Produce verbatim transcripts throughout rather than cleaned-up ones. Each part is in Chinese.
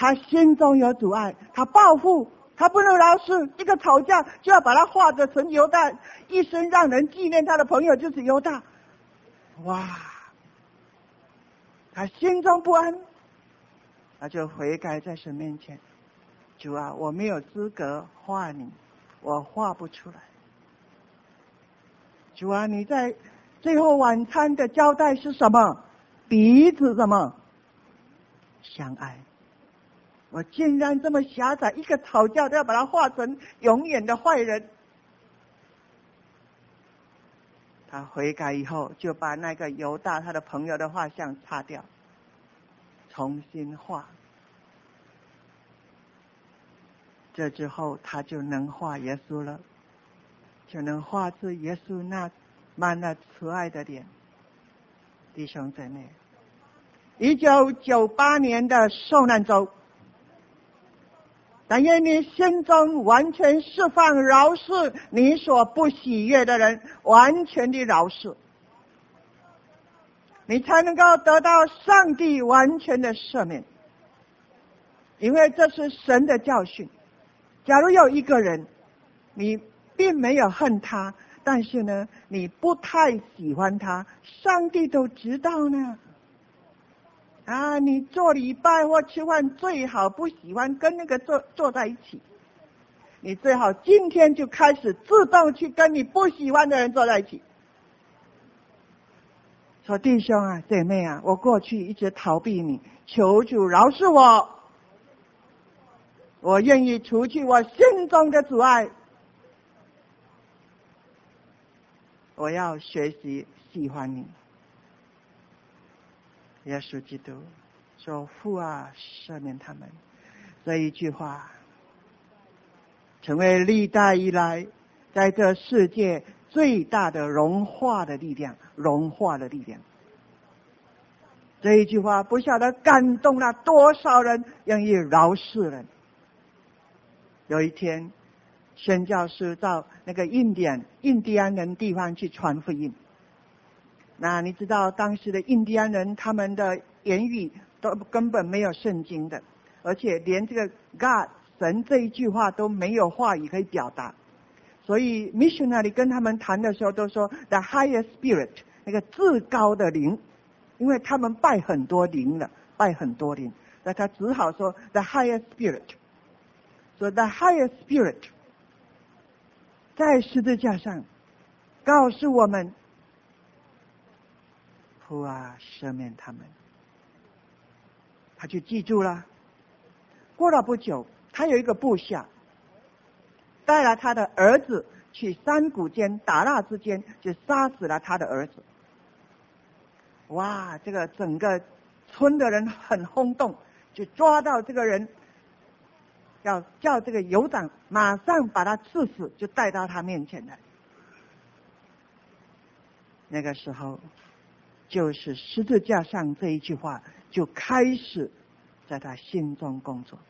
他心中有阻碍，他报复，他不能饶恕，一个吵架就要把他化作成犹大，一生让人纪念他的朋友就是犹大。哇，他心中不安，他就悔改在神面前，主啊，我没有资格画你，我画不出来。主啊，你在最后晚餐的交代是什么？彼此什么？相爱。我竟然这么狭窄，一个吵架都要把它画成永远的坏人。他悔改以后，就把那个犹大他的朋友的画像擦掉，重新画。这之后他就能画耶稣了，就能画出耶稣那满了慈爱的脸。弟兄姊妹，一九九八年的受难周，但愿你心中完全释放饶恕你所不喜悦的人，完全的饶恕，你才能够得到上帝完全的赦免。因为这是神的教训。假如有一个人你并没有恨他，但是呢你不太喜欢他，上帝都知道呢。啊，你做礼拜或吃饭最好不喜欢跟那个坐坐在一起，你最好今天就开始自动去跟你不喜欢的人坐在一起。说弟兄啊姐妹啊，我过去一直逃避你，求主饶恕我，我愿意除去我心中的阻碍，我要学习喜欢你。耶稣基督说父啊赦免他们，这一句话成为历代以来在这世界最大的融化的力量，融化的力量。这一句话不晓得感动了多少人，愿意饶恕人。有一天宣教士到那个印第安印第安人地方去传福音，那你知道当时的印第安人他们的言语都根本没有圣经的，而且连这个 God 神这一句话都没有话语可以表达，所以 missionary 跟他们谈的时候都说 the higher spirit， 那个至高的灵，因为他们拜很多灵了，拜很多灵，那他只好说 the higher spirit。 说 the higher spirit 在十字架上告诉我们，父啊赦免他们。他就记住了。过了不久，他有一个部下带了他的儿子去山谷间打蜡之间，就杀死了他的儿子。哇，这个整个村的人很轰动，就抓到这个人，要叫这个酋长马上把他刺死，就带到他面前来。那个时候就是十字架上这一句话就开始在他心中工作。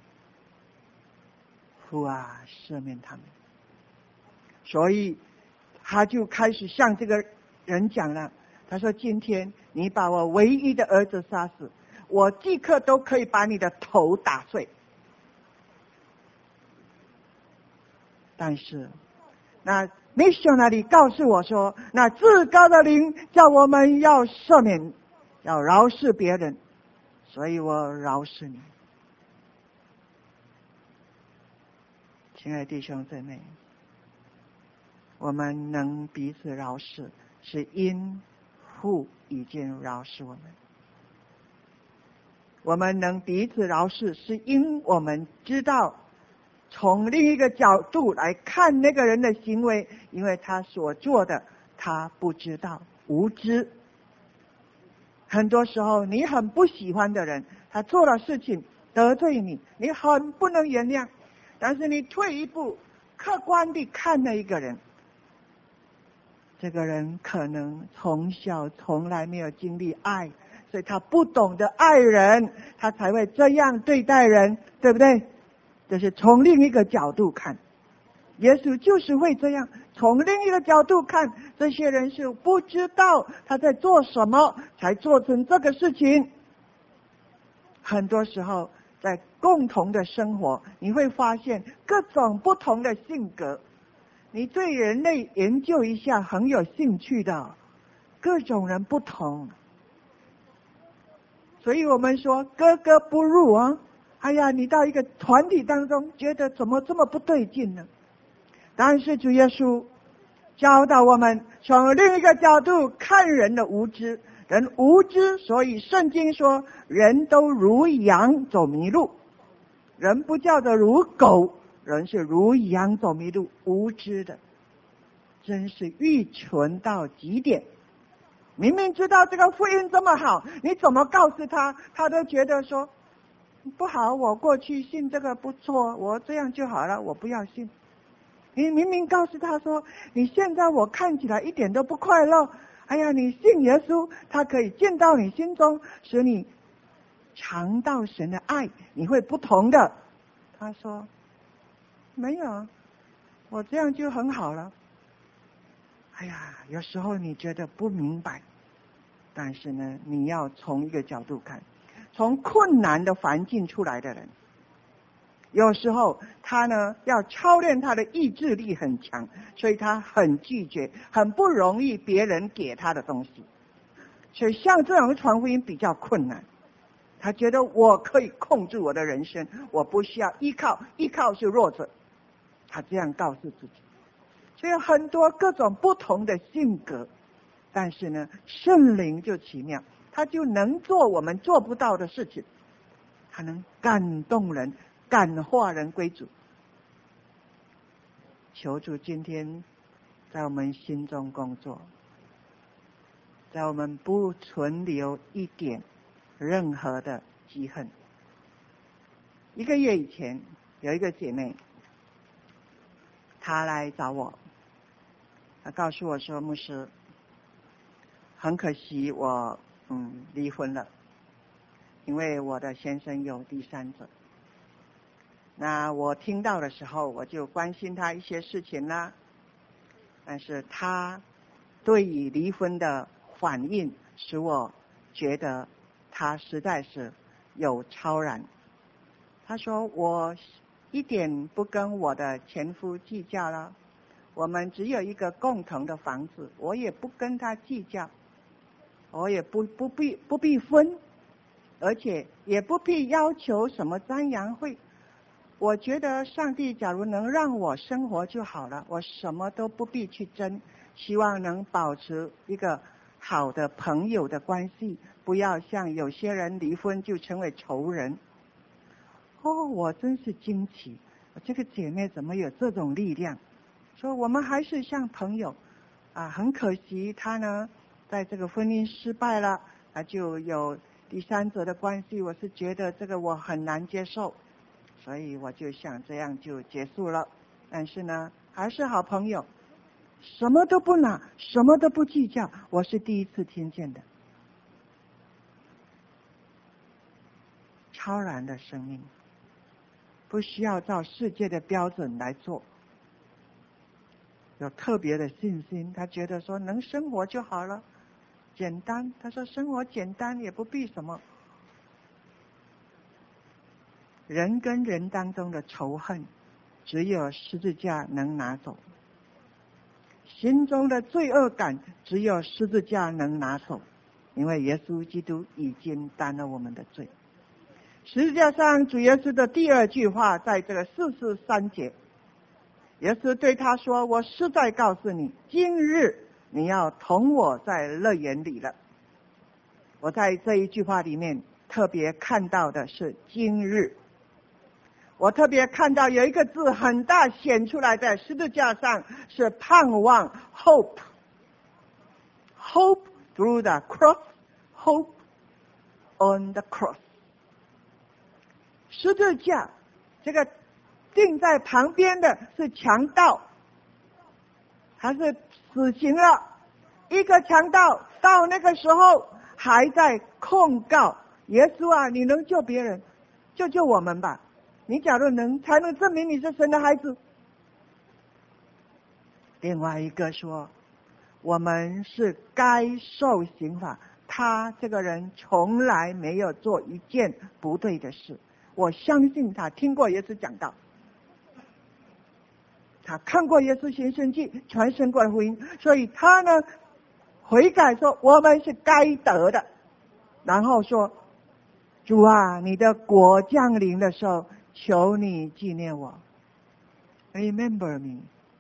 父啊赦免他们。所以他就开始向这个人讲了，他说今天你把我唯一的儿子杀死，我即刻都可以把你的头打碎。但是那 missionary 告诉我说，那至高的灵叫我们要赦免，要饶恕别人，所以我饶恕你。亲爱的弟兄姊妹，我们能彼此饶恕，是因父已经饶恕我们。我们能彼此饶恕，是因我们知道从另一个角度来看那个人的行为，因为他所做的他不知道，无知。很多时候你很不喜欢的人，他做了事情得罪你，你很不能原谅，但是你退一步客观地看那一个人，这个人可能从小从来没有经历爱，所以他不懂得爱人，他才会这样对待人，对不对？这是从另一个角度看，耶稣就是会这样，从另一个角度看，这些人是不知道他在做什么才做成这个事情。很多时候在共同的生活，你会发现各种不同的性格。你对人类研究一下很有兴趣的，各种人不同。所以我们说格格不入啊！哎呀，你到一个团体当中，觉得怎么这么不对劲呢？但是主耶稣教导我们从另一个角度看人的无知，人无知，所以圣经说人都如羊走迷路，人不叫做如狗，人是如羊走迷路，无知的，真是愚蠢到极点。明明知道这个福音这么好，你怎么告诉他，他都觉得说不好，我过去信这个不错，我这样就好了，我不要信。你明明告诉他说，你现在我看起来一点都不快乐，哎呀，你信耶稣，他可以进到你心中，使你尝到神的爱，你会不同的。他说没有，我这样就很好了。哎呀，有时候你觉得不明白，但是呢，你要从一个角度看，从困难的环境出来的人，有时候他呢要操练他的意志力很强，所以他很拒绝，很不容易别人给他的东西。所以像这种传福音比较困难，他觉得我可以控制我的人生，我不需要依靠，依靠是弱者，他这样告诉自己。所以很多各种不同的性格，但是呢，圣灵就奇妙，他就能做我们做不到的事情，他能感动人，感化人归主。求主今天在我们心中工作，在我们不存留一点任何的积恨。一个月以前，有一个姐妹，她来找我，她告诉我说，牧师，很可惜我嗯离婚了，因为我的先生有第三者。那我听到的时候，我就关心他一些事情啦，但是他对于离婚的反应，使我觉得他实在是有超然。他说我一点不跟我的前夫计较了，我们只有一个共同的房子，我也不跟他计较，我也不不必不必分，而且也不必要求什么瞻仰会。我觉得上帝假如能让我生活就好了，我什么都不必去争，希望能保持一个好的朋友的关系，不要像有些人离婚就成为仇人。哦，我真是惊奇，这个姐妹怎么有这种力量，说我们还是像朋友啊，很可惜她呢在这个婚姻失败了啊，就有第三者的关系，我是觉得这个我很难接受，所以我就想这样就结束了。但是呢，还是好朋友，什么都不拿，什么都不计较，我是第一次听见的。超然的生命，不需要照世界的标准来做，有特别的信心，他觉得说能生活就好了，简单。他说生活简单，也不必什么。人跟人当中的仇恨，只有十字架能拿走；心中的罪恶感，只有十字架能拿走，因为耶稣基督已经担了我们的罪。十字架上主耶稣的第二句话，在这个四十三节，耶稣对他说，我实在告诉你，今日你要同我在乐园里了。我在这一句话里面特别看到的是今日，我特别看到有一个字很大显出来，在十字架上是盼望 hope hope through the cross, hope on the cross。 十字架这个钉在旁边的是强盗，他是死刑了，一个强盗到那个时候还在控告耶稣啊，你能救别人，救救我们吧，你假如能才能证明你是神的孩子。另外一个说，我们是该受刑罚，他这个人从来没有做一件不对的事， 我相信他听过耶稣讲道，他看过耶稣行神迹，传神国的福音，所以他呢悔改说我们是该得的，然后说主啊，你的国降临的时候，求你纪念我 ，Remember me。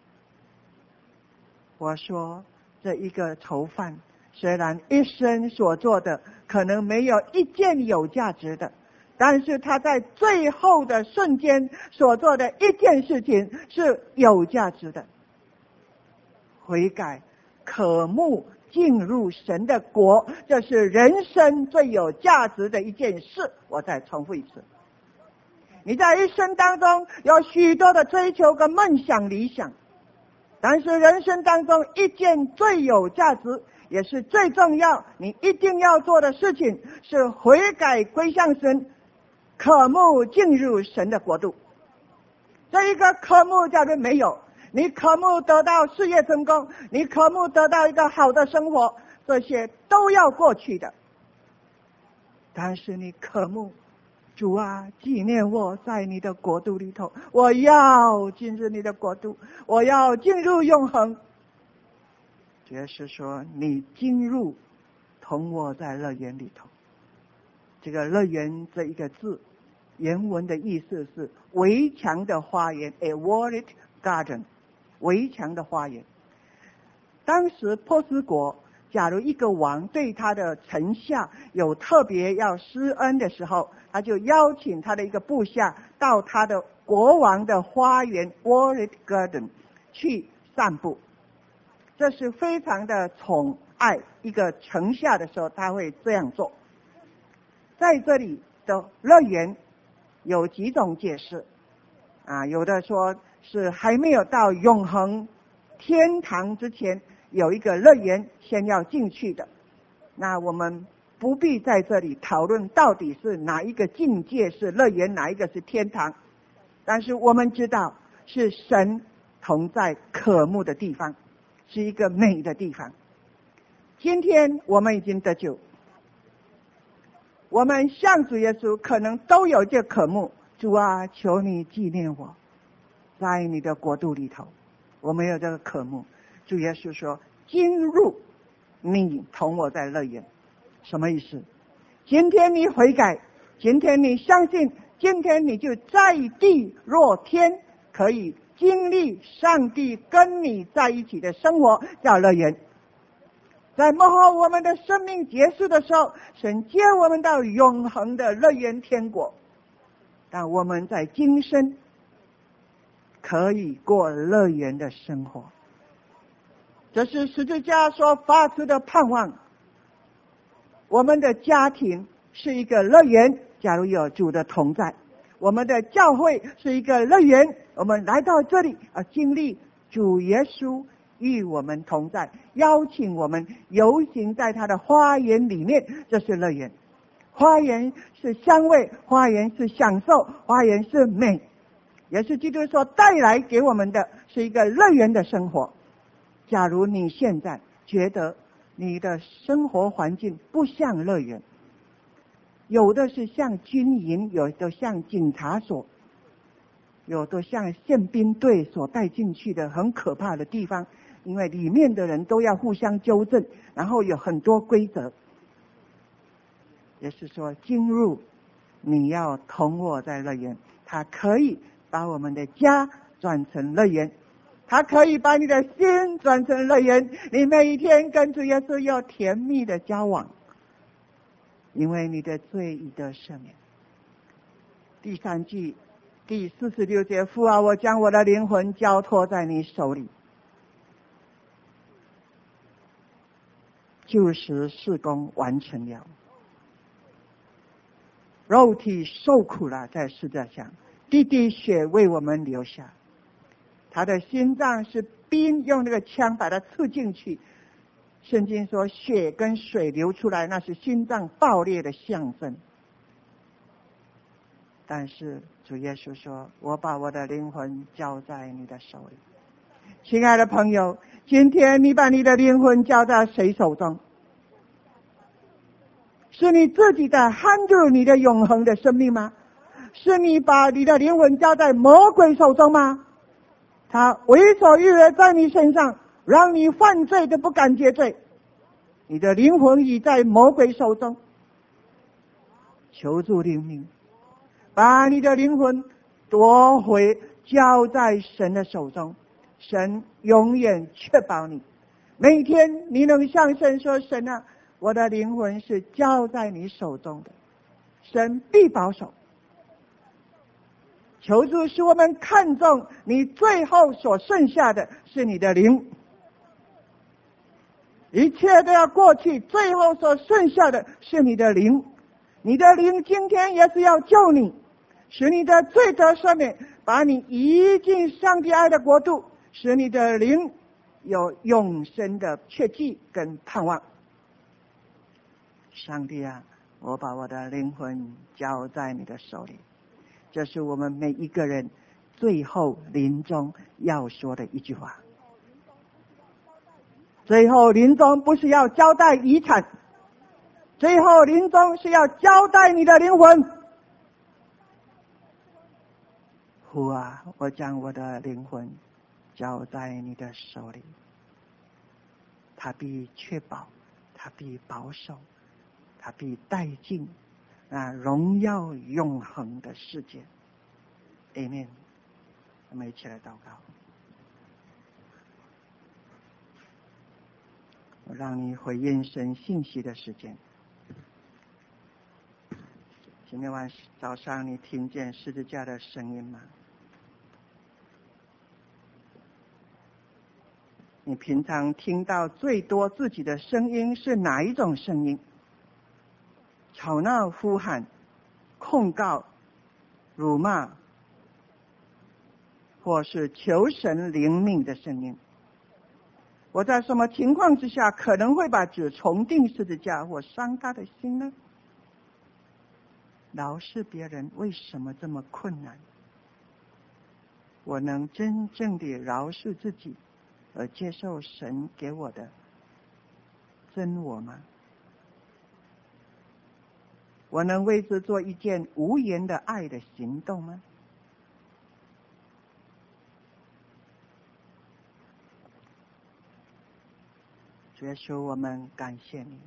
我说这一个囚犯虽然一生所做的可能没有一件有价值的，但是他在最后的瞬间所做的一件事情是有价值的，悔改渴慕进入神的国，这是人生最有价值的一件事。我再重复一次，你在一生当中有许多的追求跟梦想理想，但是人生当中一件最有价值也是最重要你一定要做的事情是悔改归向神，渴慕进入神的国度。这一个渴慕假如没有，你渴慕得到事业成功，你渴慕得到一个好的生活，这些都要过去的。但是你渴慕主啊，纪念我在你的国度里头，我要进入你的国度，我要进入永恒。主是说你进入同我在乐园里头。这个乐园这一个字原文的意思是围墙的花园， a walled garden， 围墙的花园。当时波斯国假如一个王对他的臣下有特别要施恩的时候，他就邀请他的一个部下到他的国王的花园 walled garden 去散步。这是非常的宠爱一个臣下的时候他会这样做。在这里的乐园有几种解释啊，有的说是还没有到永恒天堂之前有一个乐园先要进去的，那我们不必在这里讨论到底是哪一个境界是乐园，哪一个是天堂，但是我们知道是神同在渴慕的地方，是一个美的地方。今天我们已经得救，我们向主耶稣可能都有这渴慕，主啊，求你纪念我在你的国度里头，我们有这个渴慕。主耶稣说进入你同我在乐园，什么意思？今天你悔改，今天你相信，今天你就在地若天，可以经历上帝跟你在一起的生活，叫乐园。在幕后我们的生命结束的时候，神接我们到永恒的乐园天国，但我们在今生可以过乐园的生活。这是十字架所发出的盼望。我们的家庭是一个乐园，假如有主的同在；我们的教会是一个乐园，我们来到这里啊，经历主耶稣与我们同在，邀请我们游行在他的花园里面，这是乐园。花园是香味，花园是享受，花园是美，也是基督所带来给我们的是一个乐园的生活。假如你现在觉得你的生活环境不像乐园，有的是像军营，有的像警察所，有的像宪兵队所带进去的很可怕的地方，因为里面的人都要互相纠正，然后有很多规则。也是说进入你要同我在乐园，他可以把我们的家转成乐园，他可以把你的心转成乐园，你每一天跟主耶稣有甜蜜的交往，因为你的罪已得赦免。第三句第四十六节，父啊，我将我的灵魂交托在你手里。救赎事工完成了，肉体受苦了，在十字架上滴滴血为我们流下，他的心脏是兵用那个枪把它刺进去，圣经说血跟水流出来，那是心脏爆裂的象征。但是主耶稣说，我把我的灵魂交在你的手里。亲爱的朋友，今天你把你的灵魂交在谁手中？是你自己的handle你的永恒的生命吗？ 是你把你的灵魂交在魔鬼手中吗？他为所欲为在你身上，让你犯罪都不敢结罪。你的灵魂已在魔鬼手中，求助灵明，把你的灵魂夺回，交在神的手中。神永远确保你，每天你能向神说：神啊，我的灵魂是交在你手中的，神必保守。求助使我们看重你最后所剩下的是你的灵，一切都要过去，最后所剩下的是你的灵。你的灵今天也是要救你，使你的罪得赦免，把你移进上帝爱的国度，使你的灵有永生的确据跟盼望。上帝啊，我把我的灵魂交在你的手里，这是我们每一个人最后临终要说的一句话。最后临终不是要交代遗产，最后临终是要交代你的灵魂。父啊，我将我的灵魂交在你的手里，他必确保，他必保守，他必带进那荣耀永恒的世界。Amen。我们一起来祷告。我让你回应神信息的时间。今天晚早上你听见十字架的声音吗？你平常听到最多自己的声音是哪一种声音？吵闹、呼喊、控告、辱骂，或是求神灵命的声音？我在什么情况之下可能会把主重定十字架或伤他的心呢？饶恕别人为什么这么困难？我能真正的饶恕自己，而接受神给我的真我吗？我能为之做一件无言的爱的行动吗？耶稣，我们感谢你。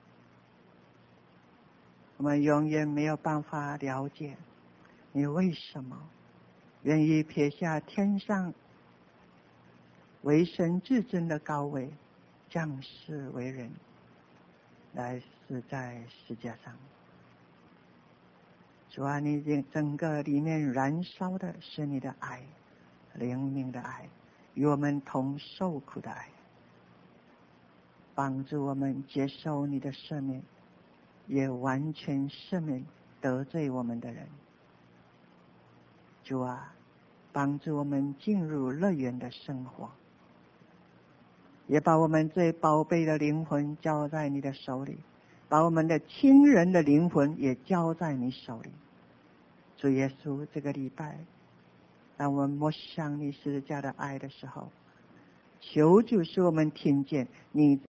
我们永远没有办法了解你为什么愿意撇下天上为神至尊的高位，降世为人，来死在世界上。主啊，你整个里面燃烧的是你的爱，灵命的爱，与我们同受苦的爱，帮助我们接受你的赦免，也完全赦免得罪我们的人。主啊，帮助我们进入乐园的生活，也把我们最宝贝的灵魂交在你的手里，把我们的亲人的灵魂也交在你手里。主耶稣，这个礼拜当我们默想你十字架的爱的时候，求主使我们听见你